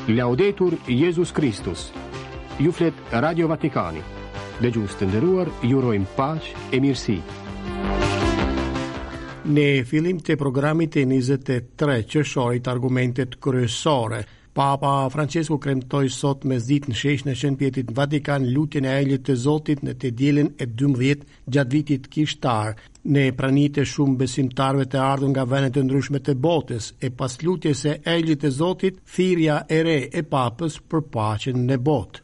Laudetur Jesus Christus. Ju flet Radio Vatikani. Dhe gjusë të nderuar, ju urojmë paqë e mirësi. Në fillim të programit e 23 qershorit argumentet kryesore. Papa Francesku kremtoi sot mesditë në sheshin e Shënpjetit në Vatikan lutjen e Engjëllit të Zotit në të dielën e 12 gjatë vitit kishtar, në pranitë e shumë besimtarëve të ardhur nga vende të ndryshme të botës, e pas lutjes së Engjëllit të Zotit, thirrja e re e Papës për paqen në botë.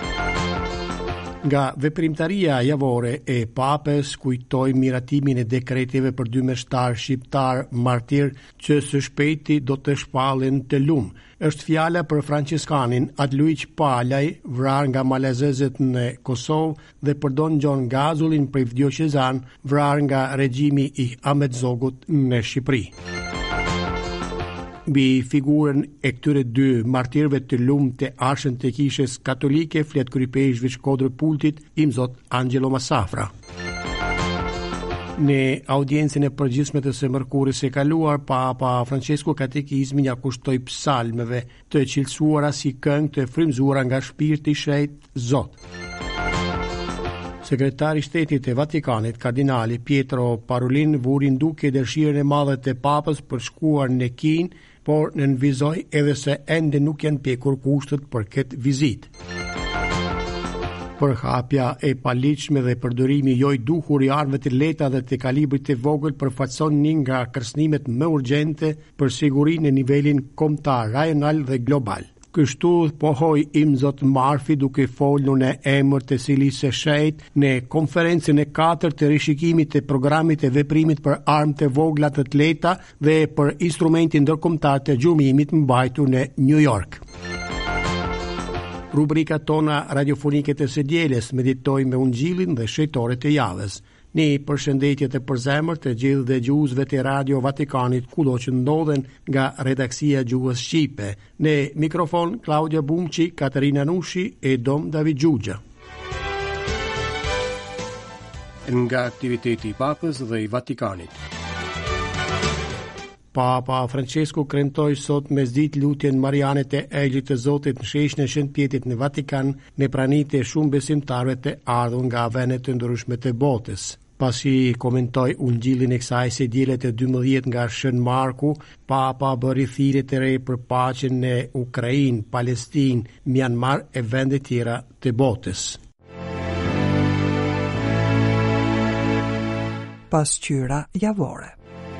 Nga veprimtaria javore e Papës kujtoi miratimin e dekreteve për 2 meshtar shqiptar martir që së shpejti do të shpallen të lumë. Është fjala për franceskanin Luigi Palaj, vrarë nga malazezët në Kosovë, dhe për Don John Gazullin, prif diocezan, vrarë nga regjimi i Ahmet Zogut në Shqipëri. Mbi figurën e këtyre 2 martirëve të lumë të Arshën të Kishës Katolike flet kryepëri zhvishkodër pultit Imzot Angelo Masafra. Në audiencën e përgjithshme të së mërkuris e kaluar, Papa Francesku katekizmin ja kushtoi psalmeve të cilësuara si këngë të frymëzuara nga shpirti i shenjtë Zot. Sekretari i Shtetit të Vatikanit, kardinali Pietro Parolin, vuri duke dëshirën e madhe të Papës për shkuar në Kinë, por nënvizoi edhe se ende nuk janë pjekur kushtet për këtë vizitë. Përhapja e paligjshme dhe përdorimi jo i duhur i armëve të lehta dhe të kalibrit të vogël përfaqëson një nga kërcënimet më urgjente për sigurinë në nivelin kombëtar, rajonal dhe global. Kështu pohoi Imzot Marfi duke folur në emër të Silisë së Shenjtë në konferencën e 4 të rishikimit të programit e veprimit për armë të vogla të lehta dhe për instrumentin ndërkombëtar të gjumimit mbajtur në New York. Rubrika tona radiofonike të së dielës meditoi me Ungjillin dhe shejtorët e javës. Një përshëndetje të përzemër të gjithë dëgjuesve të Radio Vatikanit kudo që ndodhen nga redaksia Gjuhës Shqipe. Në mikrofon Claudia Bumqi, Katerina Nushi e Dom David Gjugja. Nga aktiviteti i Papës dhe i Vatikanit. Papa Francesku kremtoi sot mesditë lutjen mariane të Engjëllit të Zotit në sheshin e Shënpjetit në Vatikan në pranitë e shumë besimtarëve të ardhur nga vende të ndryshme të botës. Pasi komentoi ungjillin e kësaj së dielës e 12 nga Shën Marku, Papa bëri thirrje të re për paqen në Ukrainë, Palestinë, Myanmar e vende tjera të botës. Pasqyra javore.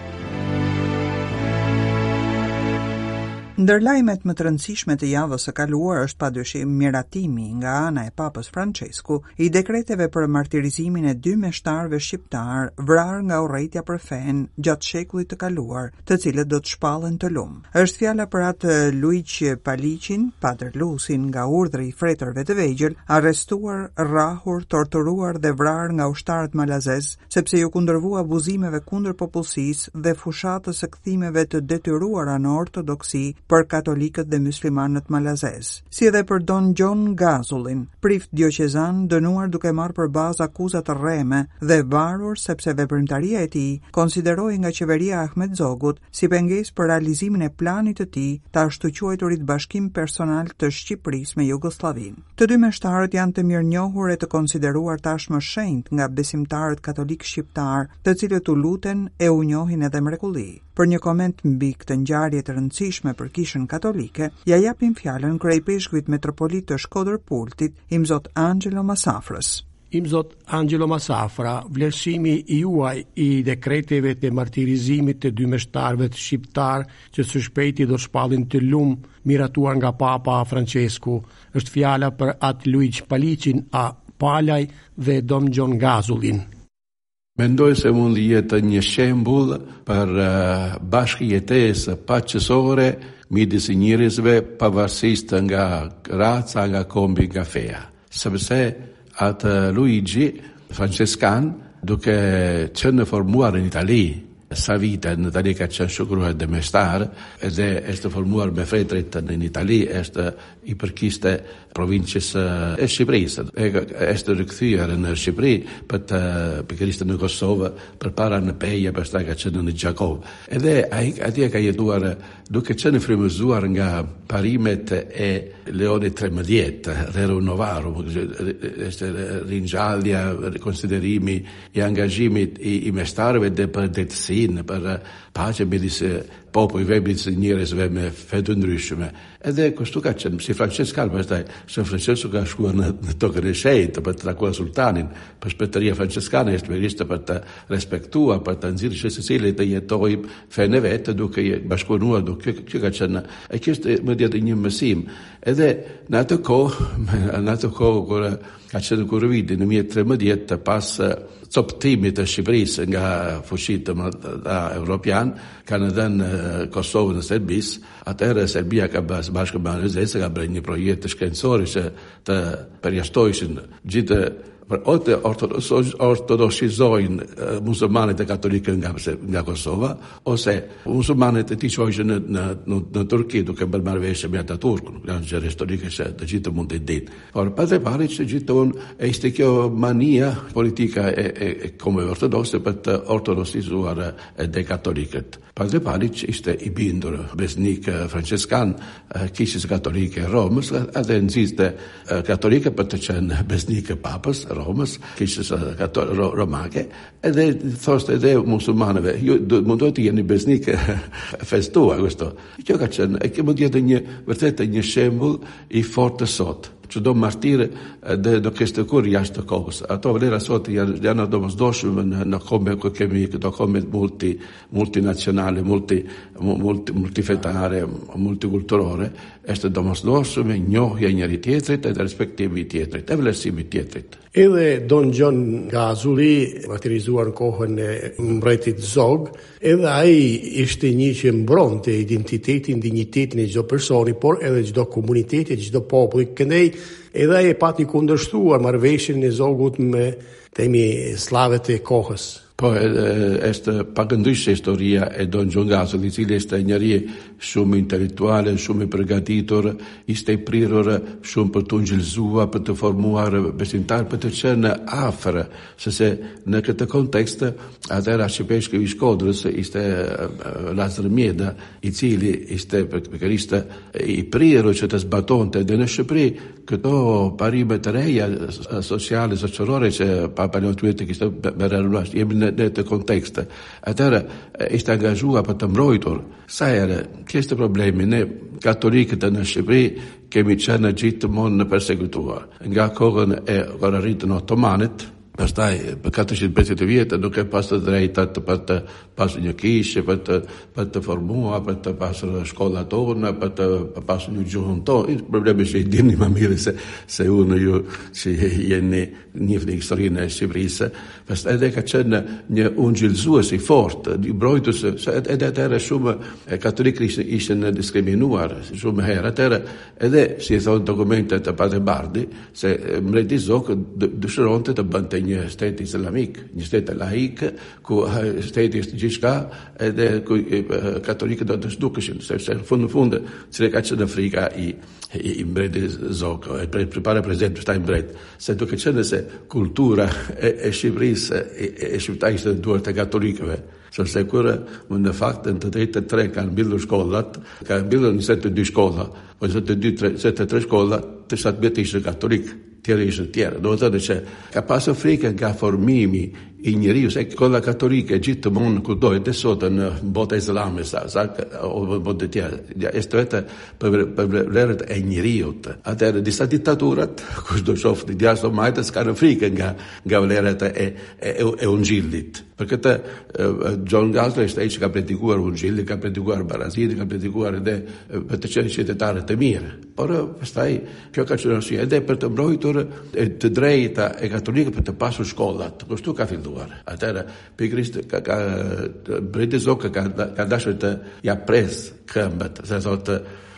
Ndër lajmet më të rëndësishme të javës së kaluar është padyshim miratimi nga ana e Papës Francesku i dekreteve për martirizimin e 2 meshtarëve shqiptar vrarë nga urrejtja për fen gjatë shekullit të kaluar, të cilët do të shpallen të lumë. Është fjala për atë Luigi Palicin, Pater Lusin nga urdhri i fretërve të vegjël, arrestuar, rrahur, torturuar dhe vrarë nga ushtarët malazez, sepse ju kundërvua abuzimeve kundër popullsisë dhe fushatës së kthimeve të detyruara në ortodoksi për katolikët dhe muslimanët malazez, si edhe për Don John Gazullin, prif diocezan dënuar duke marrë për bazë akuza të rreme dhe varur sepse veprimtaria e tij konsideroi nga qeveria Ahmet Zogut si pengesë për realizimin e planit të tij të ashtu quajturit bashkim personal të Shqipërisë me Jugosllavinë. Të 2 meshtarët janë të mirënjohur e të konsideruar tashmë shenjtë nga besimtarët katolik shqiptar, të cilët u luten e u njohin edhe mrekulli. Për një koment mbi këtë ngjarje të rëndësishme për Kishën Katolike, ja japim fjalën kryepreshkujt metropolit të Shkodër-Pultit, Imzot Angelo Masafrës. Imzot Angelo Masafra, vlerësimi i juaj i dekreteve të martirizimit të 2 meshtarëve shqiptar që së shpejti do shpallin të lumë miratuar nga Papa Francesku, është fjala për atë Luigi Palicin, Palaj dhe Don John Gazullin. Mendoj se mund jetë një shembull për bashkëjetesë paqësore midis njerëzve pavarësisht nga raca, nga kombi, nga feja. Sepse atë Luigi Francescan, duke qenë formuar në Itali, sa vita in Italia che c'è sicuro de mestar ed è este formuar me fredret in Italia este i perchiste provinces e Cipris este ricthier in Cipri per perchiste in Kosovo preparano peia per sta che c'è in Giacov ed è a dia che io che c'è ne frimusuar nga parimet e leone tremadiet rero novaro este ringialdia considerimi e engagimi i mestar de per sin per pace medis popoli vebis signieres veme fedundrusme ed è questo che c'è si Francesco stai San Francesco che scuola toccare scelta per tra quella sultanin per spetteria francescana est verista per respectua per tanzir Cecilia de toi fenevet do che basconua do che c'è e questo mi dia di nimmesim ed è nato con quella c'è da corrivide in mia tremadietta passa zoptimita Cipris nga fushita da European Canadan Kosovo na Serbis a terra Serbia ka bashka banezesa ka breni projekte shkencorische të përjashtojshin gjithë për ortodoksizojnë musulmanët e katolikë nga Kosova, ose musulmanët e ti qojshën në Turki duke bërë marrëveshje me Ataturkun, nga gjë historike që të gjithë mund të dinë. Por padre pari që gjithmonë ishte kjo mania politika e kombeve ortodokse për të ortodoksizuar dhe katolikët. Padre Palic ishte i bindur besnik franceskan, kishës katolike Romës, edhe nxiste katolike për të qenë besnik papës Romës, kishës romake, edhe thoshte edhe musulmanëve, ju mundohet të jeni besnik festua questo. Kjo ka qenë, e kjo mund të jetë vërtet një shembull i fortë sot. Që do martire dhe do kështë kur jashtë të kohës. Ato vlera sot janë domosdoshme në kombe ku kemi këto kombe multinacionale, multifetare, multikulturore, është domosdoshme njohja njëri tjetrit edhe respektimi i tjetrit, e vlerësimi i tjetrit. Edhe Don John nga Azuli, martirizuar në kohën e mbretit Zog, edhe ai ishte një që mbronte identitetin, dinjitetin e çdo personi, por edhe çdo komuniteti, çdo populli. Kënej edhe ai e pati kundërshtuar marrëveshjen e Zogut me temi slavet e kohës. Po është pak ndryshe historia e Don John Gazoli, i cili ishte njëri shumë intelektuale, shumë i përgatitur, ishte i prirur shumë për të ngjillëzuar, për të formuar besimtar, për të qenë afër, sepse në këtë kontekst atëra arcipeshku i Shkodrës ishte Lazar Mjeda, i cili ishte pikërisht i prirur që të zbatonte dhe në Shqipëri këto parime të reja sociale, shoqërore që Papa Leon XII kishte bërë jemi në të kontekste. Atëra ishte angazhuar për të mbrojtur. Sa herë kishte problemi ne katolikët në Shqipëri kemi qenë gjithmonë në persekutuar. Nga kohën e arritën otomanët, pastaj për 450 vjetë nuk e pas të drejta për të pasur një kishë, për të formuar, për të pasur shkolla tona, për të pasur një gjuhën tonë. Problemi që i dini më mirë se unë ju që jeni njihni historinë e Shqipërisë, pastaj edhe ka qenë një ungjillëzues i fortë, i mbrojtës, edhe atëherë shumë katolikë ishin diskriminuar shumë herë. Atëherë edhe si thonë dokumentet e Padre Bardi se mbreti Zog dëshironte të bënte një shtet islamik, një shtet laik, ku shteti është gjithçka, edhe ku katolikët do të zhdukeshin, sepse në fund cile ka qenë frika i mbreti Zog, përpara prezent shtaj mbret, se duke qenë se kultura e Shqipërisë e shqiptarisë të duart e katolikëve, sepse kur në fakt në të 83 kanë mbyllur shkollat, kanë mbyllur 22 shkolla, po 23 shkolla të 17 ishte katolik, tjerë ishte tjerë. Do të thotë që ka pasur frikë nga formimi i njeriu, se shkolla katolike gjithmonë kudo edhe sot në botë islame o botë tjetër, është vetë për vlerat e njeriu. Atëherë disa diktaturat, kushdo shoft djashtë majtës kanë frikë nga vlerat e ungjillit. Për këtë John Gazoli është ai që ka predikuar ungjillin, ka predikuar barazinë, ka predikuar edhe për të qenë qytetarë të mirë. Por pastaj kjo ka qenë arsye edhe për të mbrojtur të drejta e katolikëve për të pasur shkollat. Kështu ka filluar. Atëherë pikërisht breti Zog ka dashur të ja pres këmbët, se thotë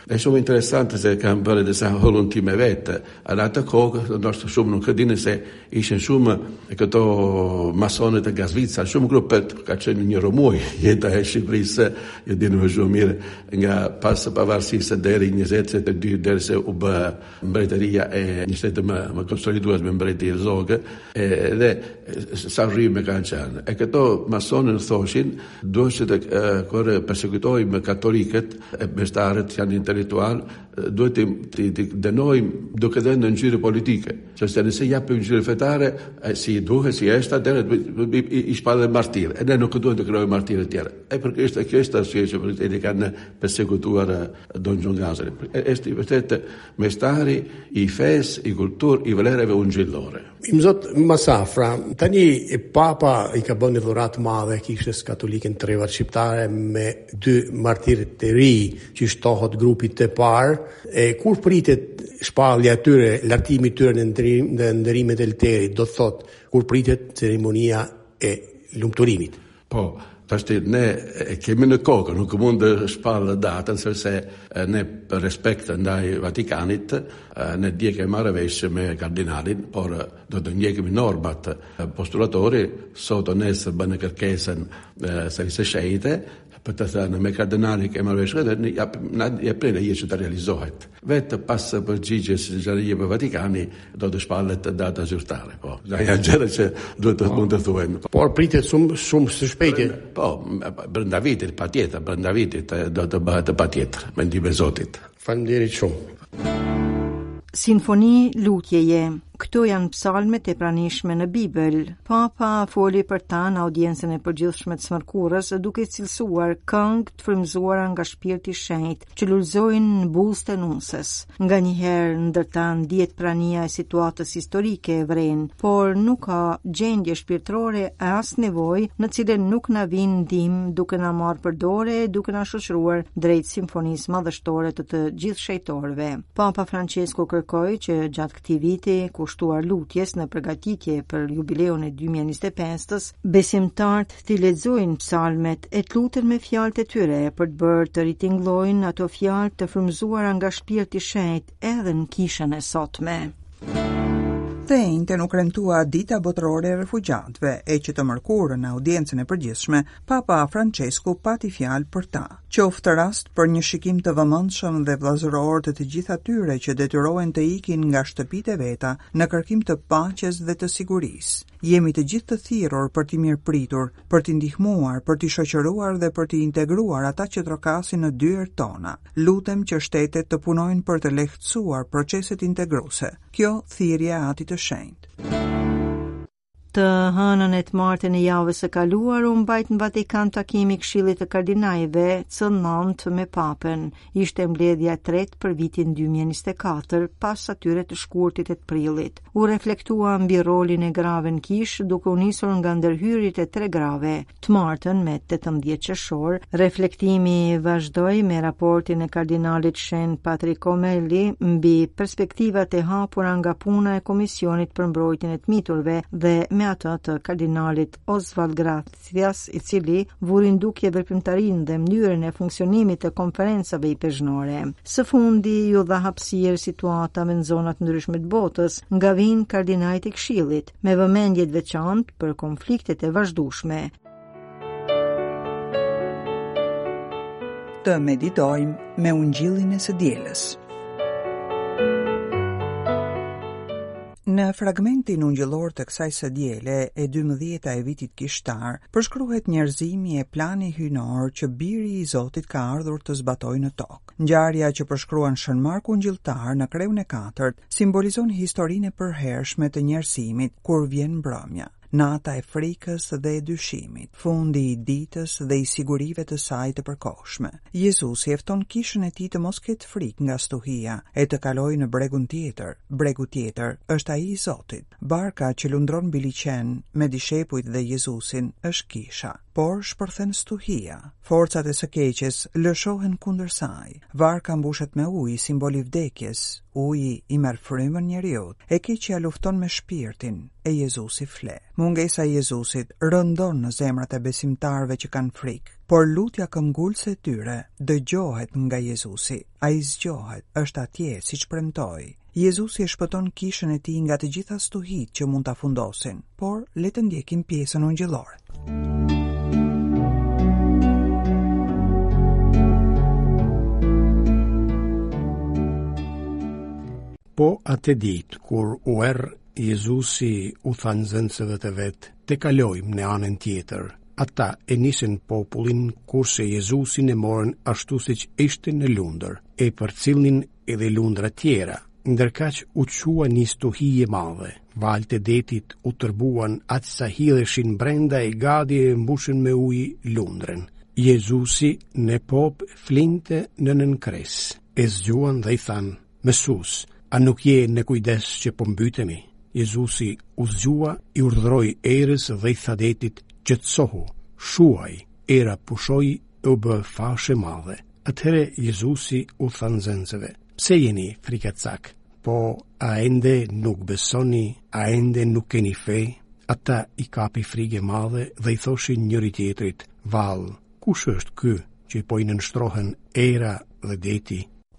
È shumë interesante se kam bërë disa holuntime vetë. Në atë kohë, ndoshta shumë nuk e dini se ishin shumë këto masonët e Gazvica, shumë grupet ka qenë një rumuj jeta e Shqipërisë, ju dini më shumë mirë, nga pas pavarësisë deri 22 derisa u bë mbretëria e një shtetë më konsoliduar me mbretëri zogë, dhe sa rrimë kanë qenë. E këto masonët thoshin, duhet të kur persekutojmë katolikët e bestarët janë intelektual, duhet të dënojmë duke dhënë në ngjyrë politike. Që nëse japim ngjyrë fetare, si duhet, si është, atëherë i shpallë martir. E ne nuk duhet të krijojmë martirë të tjera. Për kjo është arsye që mbretërit kanë persekutuar Don John Gazari. Është vërtet mestari i fesë, i kulturë, i vlerave ungjillore. Imzot Masafra, tani Papa i ka bënë një dhuratë madhe Kishës Katolike në Trevat Shqiptare me 2 martirë të ri që shtohet grupit të parë. Kur pritet shpallja e tyre, lartimi i tyre në ndërimet e Elterit, do të thotë kur pritet ceremonia e lumturimit? Po, tashti ne kemi në kokë, nuk mund të shpallë datën, sepse ne për respekt ndaj Vatikanit, ne dje kemi marrë vesh me kardinalin, por do të ndjekemi normat postulatori, sot nesër bënë kërkesën së shenjtë, për të thënë me kardinali kemi marrë vesh dhe ja prene që të realizohet. Vetë pas përgjigjes zgjerijeve për Vatikani do të shpallet data zyrtare. Po, janë gjëra që duhet të mund të thuhen. Por pritet shumë së shpejti. Po, brenda vitit, patjetër, brenda vitit do të bëhet patjetër, mendimi i Zotit. Faleminderit shumë. Sinfoni lutjeje. Këto janë psalmet e pranishme në Bibël. Papa foli për ta në audiencën e përgjithshme të Smërkurës, duke cilësuar këngë të frymëzuara nga Shpirti i Shenjtë që lulëzojnë në buzë të nusës. Nganjëherë ndërta ndihet prania e situatës historike e vrenë, por nuk ka gjendje shpirtërore e as nevojë në cilën nuk na vin ndihmë duke na marrë për dorë, duke na shoqëruar drejt simfonisë madhështore të gjithë shejtorëve. Papa Francesco kërkoi që gjatë këtij viti kushtuar lutjes në përgatitje për jubileun e 2025-s, besimtarët të lexojnë psalmet e të lutën me fjalët e tyre për të bërë të ritingëllojnë ato fjalë të frymëzuara nga Shpirti i Shenjtë edhe në kishën e sotme. Të njëjtën u kremtua dita botërore e refugjatëve, e që të mërkurën në audiencën e përgjithshme, Papa Francesco pati fjalë për ta. Qoftë rast për një shikim të vëmendshëm dhe vllazëror të gjithë atyre që detyrohen të ikin nga shtëpitë e veta në kërkim të paqes dhe të sigurisë. Jemi të gjithë të thirrur për t'i mirëpritur, për t'i ndihmuar, për t'i shoqëruar dhe për t'i integruar ata që trokasin në dyert tona. Lutem që shtetet të punojnë për të lehtësuar proceset integruese. Kjo thirrje e Atit të Shenjtë. Të hënën e të martën e javës së kaluar u mbajt në Vatikan takimi i Këshillit të Kardinalëve C9 me Papën. Ishte mbledhja e tretë për vitin 2024 pas atyre të shkurtit të prillit. U reflektua mbi rolin e grave në kish, duke u nisur nga ndërhyrjet e 3 grave. Të martën me 18 qershor, reflektimi vazhdoi me raportin e kardinalit Shen Patrick Comelli mbi perspektivat e hapura nga puna e Komisionit për mbrojtjen e të miturve dhe me atë të kardinalit Oswald Gracias, i cili vuri ndukje veprimtarinë dhe mënyrën e funksionimit të konferencave i pezhnore. Së fundi ju dha hapësirë situatave në zonat ndryshme të botës nga vinë kardinalit e Këshillit, me vëmendje të veçantë për konfliktet e vazhdueshme. Të meditojmë me ungjillin e së dielës. Në fragmentin ungjillor të kësaj së diele e 12-a e vitit kishtar, përshkruhet njerëzimi e plani hyjnor që biri i Zotit ka ardhur të zbatojë në tokë. Ngjarja që përshkruan Shën Marku ungjilltar në kreun e 4 simbolizon historinë e përhershme të njerëzimit kur vjen mbrëmja. Nata e frikës dhe e dyshimit, fundi i ditës dhe i sigurive të saj të përkohshme. Jezusi e fton kishën e tij të mos ketë frikë nga stuhia e të kalojë në bregun tjetër. Bregu tjetër është ai i Zotit. Barka që lundron mbi liçen me dishepujt dhe Jezusin është kisha. por shpërthen stuhia. Forcat e së keqes lëshohen kundër saj. Varka mbushet me ujë, simboli vdekjes. Uji i merr frymën njeriut. E keqja lufton me shpirtin, e Jezusi fle. Mungesa e Jezusit rëndon në zemrat e besimtarëve që kanë frikë, por lutja këmbgulse e tyre dëgjohet nga Jezusi. Ai zgjohet, është atje siç premtoi. Jezusi e shpëton kishën e tij nga të gjitha stuhit që mund ta fundosin, por le të ndjekim pjesën ungjillore. Po atë ditë kur u erë Jezusi u tha nxënësve të vet, te kalojmë në anën tjetër. Ata e nisën popullin kurse Jezusin e morën ashtu siç ishte në lundër, e përcillnin edhe lundra tjera. Ndërkaq u qua një stuhi e madhe. Valët e detit u tërbuan atë sa hidheshin brenda e gati e mbushën me ujë lundrën. Jezusi në pop flinte në nënkres. E zgjuan dhe i thanë, Mësus, a nuk je në kujdes që po mbytemi? Jezusi u zgjua, i urdhëroi erës dhe i tha detit, qetësohu, shuaj. Era pushoi e u bë fashe madhe. Atëherë Jezusi u tha nxënësve, pse jeni frikacak? Po, a ende nuk besoni, a ende nuk keni fe? Ata i kapi frikë madhe dhe i thoshin njëri tjetrit, Vall, kush është ky që po i nënshtrohen era dhe deti?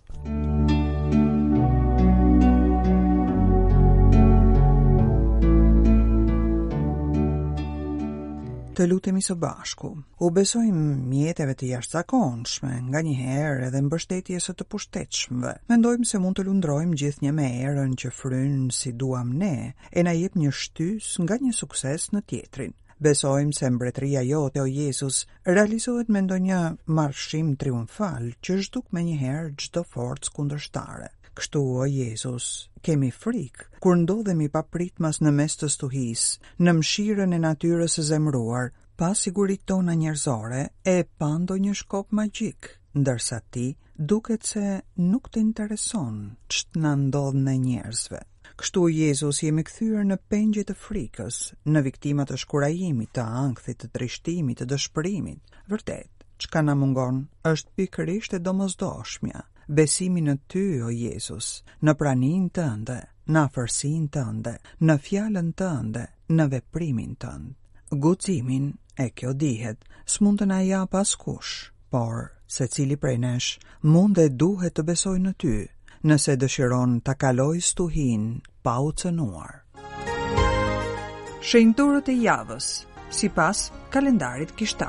Të lutemi së bashku. U besojmë mjeteve të jashtëzakonshme, nganjëherë edhe mbështetjes së të pushtetshmëve. Mendojmë se mund të lundrojmë gjithnjë me erën që fryn si duam ne, e na jep një shtys nga një sukses në tjetrin. Besojmë se mbretëria jote, o Jezus, realizohet me ndonjë marshim triumfal që zhduk menjëherë çdo forcë kundërshtare. Kështu, o Jezus, kemi frikë kur ndodhemi papritmas në mes të stuhisë, në mshirën e natyrës së zemruar, pa siguritë tona njerëzore e pa ndonjë shkop magjik, ndërsa ti duket se nuk të intereson ç'të na ndodh ne njerëzve. Kështu, Jezus, jemi kthyer në pengje të frikës, në viktima të shkurajimit, të ankthit, të trishtimit, të dëshpërimit. Vërtet, çka na mungon është pikërisht e domosdoshmja. Besimi në ty, o Jezus, në praninë tënde, në afërsinë tënde, në fjalën tënde, në veprimin tënd. Guximin, e kjo dihet, s'mund të na jap askush, por secili prej nesh mund e duhet të besoj në ty, nëse dëshiron ta kaloj stuhin pa u cënuar. Shenjturët e javës, sipas kalendarit kishtar.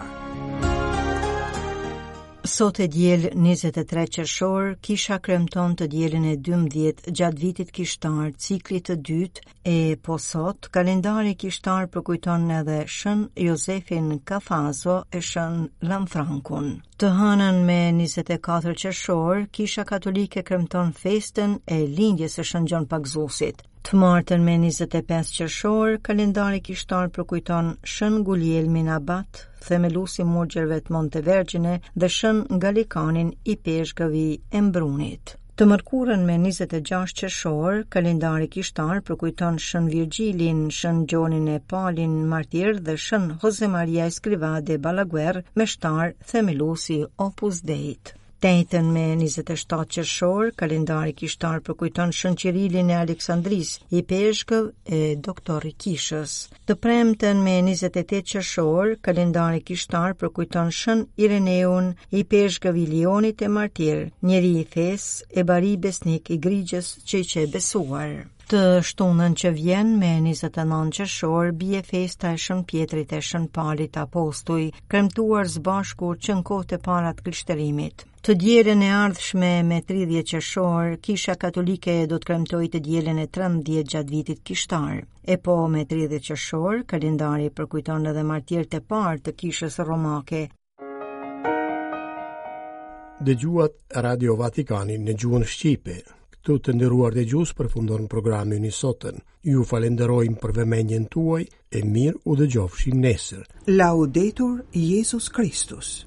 Sot e diel 23 qershor, kisha kremton të dielin e 12 gjatë vitit kishtar, ciklit të dytë, e po sot kalendari kishtar përkujton edhe shën Jozefin Kafazo e shën Lanfrankun. Të hënën me 24 qershor, kisha katolike kremton festën e lindjes së shën Gjon Pagzusit. Të martën me 25 qershor, kalendari kishtar përkujton shën Gulielmin Abat, themelusi murgjerve të Montevergjine dhe shën Galikanin i peshkëvi e Mbrunit. Të mërkurën me 26 qershor, kalendari kishtar përkujton shën Virgjilin, shën Gjonin e Palin martir dhe shën Jose Maria Escrivá de Balaguer, meshtar themelusi Opus Deit. Tejtën me 27 qershor, kalendari kishtar përkujton shën Qirilin e Aleksandris, i peshkëv e doktori Kishës. Të premten me 28 qershor, kalendari kishtar përkujton shën Ireneun, i peshkëv i Lionit e martir, njeri i fes e bari besnik i Grigjës që i që besuar. Të shtunën që vjen me 29 qershor, bie festa e shën Pjetrit e shën Palit Apostuj, kremtuar zbashku që në kohët e para të krishterimit. Të dielën e ardhshme me 30 qershor, kisha katolike do të kremtojë të dielën e 13 gjatë vitit kishtar. E po me 30 qershor, kalendari përkujton edhe martirët e parë të kishës romake. Dëgjuat Radio Vatikani në gjuhën shqipe. Këtu të nderuar dëgjues, përfundon programin i sotën. Ju falenderojmë për vëmendjen tuaj e mirë u dëgjofshim nesër. Laudetur Jesus Christus.